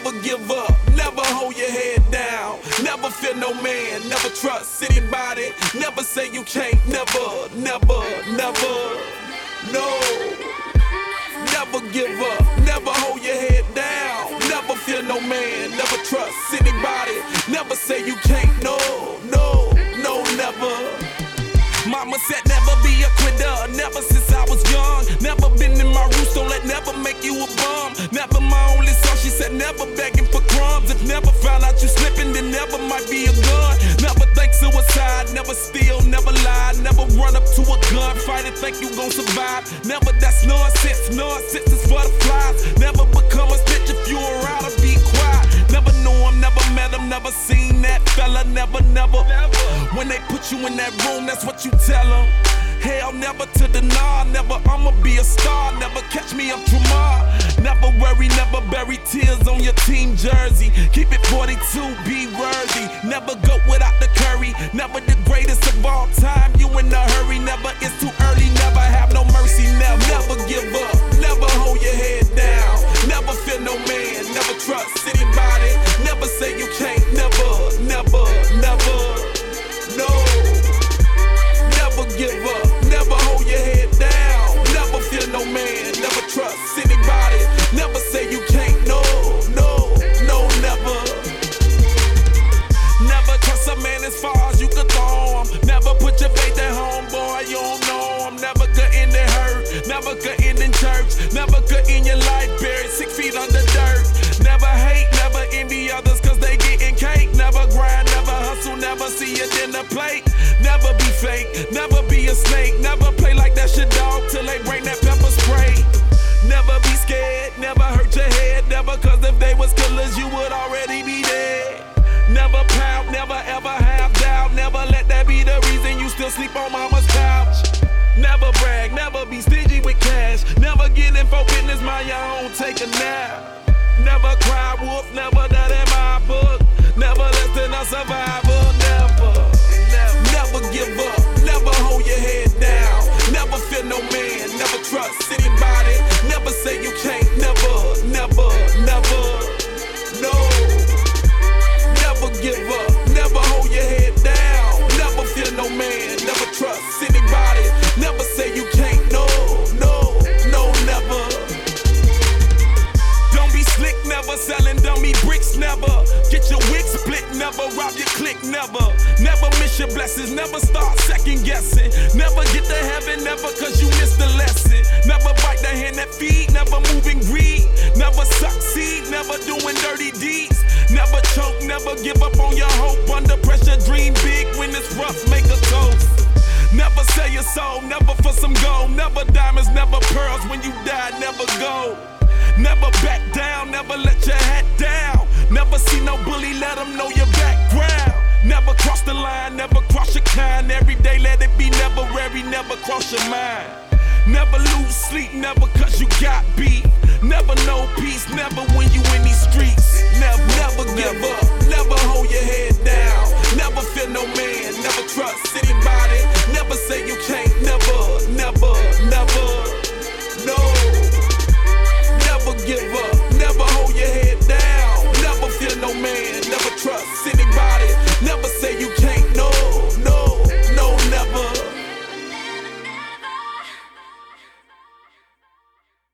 Never give up, never hold your head down. Never fear no man, never trust anybody. Never say you can't, never, never, never. No, never give up, never hold your head down. Never fear no man, never trust anybody. Never say you can't, no, no, no, never. Mama said never be a quitter, never since I was young. Never been in my roots, don't let never make you a bum. Never my only son, she said never begging for crumbs. If never found out you slipping, then never might be a gun. Never think suicide, never steal, never lie. Never run up to a gun, fight and think you gon' survive. Never, that's nonsense, nonsense is for the flies. Never become a snitch if you around or be quiet. Never knew him, never met him, never seen that fella, never, never. When they put you in that room, that's what you tell them. Hell, never to deny, never I'ma be a star, never catch me up tomorrow. Never worry, never bury tears on your team jersey. Keep it 42, be worthy. Never go without the curry, never the greatest of all time. You in a hurry, never it's too early, never have no mercy, never. Never give up, never hold your head down. Never fear no man, never trust anybody. Never say you can't, never, never, never. No, never give up, never hold your head down. Never fear no man, never trust anybody. Never say you can't, no, no, no, never. Never trust a man as far as you could throw him. Never put your faith at home, boy, you don't know him. Never could end in hurt, never could end in church. Never could end your life buried 6 feet under dirt. Never hate, never envy others cause they getting cake. Never grind, never hustle, never see a dinner plate. Never be fake, never be a snake. Never play like that's your dog till they bring that pepper spray. Never be scared, never hurt your head. Never cause if they was killers you would already be dead. Never pout, never ever have doubt. Never let that be the reason you still sleep on mama's couch. Never brag, never be stingy with cash. Never get in for business, mind your own, take a nap. Never cry wolf, never that in my book. Never less than a survivor, never, never, never give up, never hold your head down. Never fear no man, never trust anybody. Never say you can't, never, never, never. No, never give up, never hold your head down. Never fear no man, never trust anybody. Never say you can't, no, no, no, never. Don't be slick, never selling dummy bricks, never. Get your wig split, never rob your clique, never. Never miss your blessings, never start second guessing. Never get to heaven, never cause you missed the lesson. Never bite the hand that feed, never moving greed. Never succeed, never doing dirty deeds. Never choke, never give up on your hope. Under pressure, dream big, when it's rough, make a toast. Never sell your soul, never for some gold. Never diamonds, never pearls, when you die, never go. Never back down, never let your hat down. Never see no bully, let them know your background. Never cross the line, never cross your kind. Every day let it be never very, never cross your mind. Never lose sleep, never cause you got beat. Never know peace, never when you in these streets. Never, never give up, never hold your head down. Never fear no man, never trust anybody. Never say you can't, never, never, never.